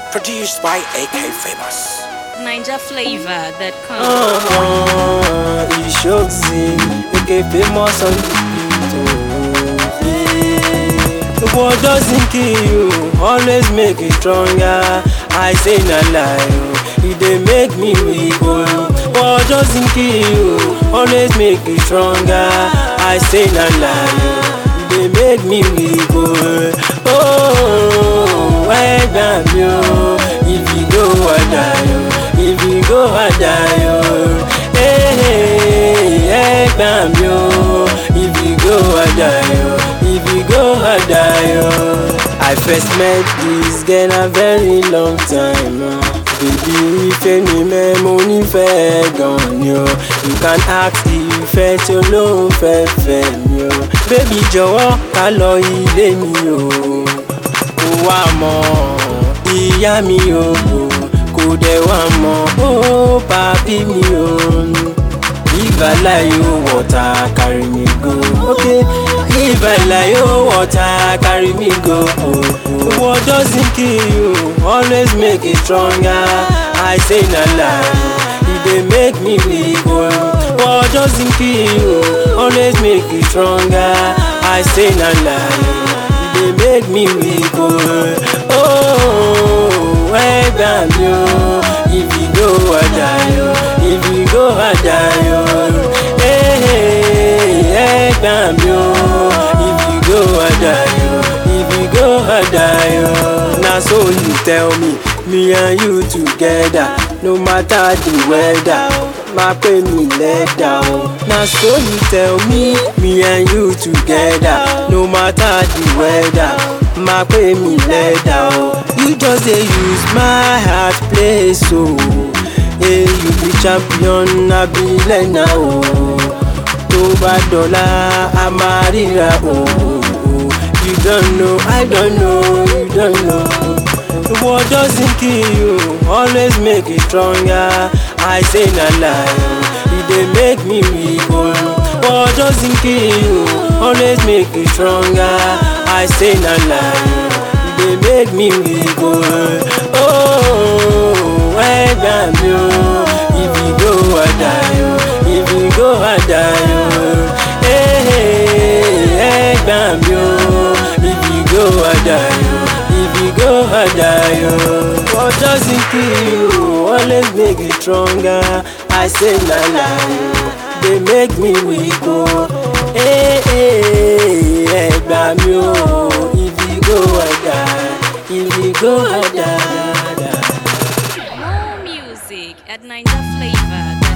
Produced by AK Famous. Ninja flavor that comes. He shows him, AK Famous on the beat. The world doesn't kill you, always make it stronger. I say not lie, it dey make me weak. World doesn't kill you, always make it stronger. I say not lie, it dey make me weak. Oh, why damn you? If you go, I die. If you go, I die. Hey, damn you. If you go, I die. If you go, I die. I first met this girl a very long time. Baby, if any man money fair gone, yo. You can ask if it's your low fair, yo. Baby, jọ̀wọ́ ká lọ ilé mi o. Kò wá mọ́ ìyá mi o. Kò dẹ̀ wá mọ́ ó bàbí mi o. If I lie, you water carry me go. Okay. If I lie, you water carry me go. The world doesn't kill you, always make it stronger. I say not lie, it dey make me weak. World doesn't kill you, always make it stronger. I say not lie, it dey make me weak. Oh, why damn you? If you go, I die. If you go, I die. Hey, damn you. If you go, I die. If you go, I die. Now so you tell me and you together, no matter the weather. My pay me let down. Now so you tell me and you together, no matter the weather. My pay me let down. You just dey use my heart play so. Hey, you be champion, I be like now. To bad dollar, I'm a rira. You don't know, I don't know, you don't know. The world doesn't kill you, always make it stronger. I say not lie, it dey make me weak. World doesn't kill you, always make it stronger. I say not lie, it dey make me weak. Oh, why damn you? If you go, I die. If you go, I die. Hey, damn you. If you go, I die. If you go, I die. What doesn't kill you, always make it stronger. I say not lie, they make me weak. Hey, damn you. If you go, I die. If you go, I die. More music at Ninja flavor.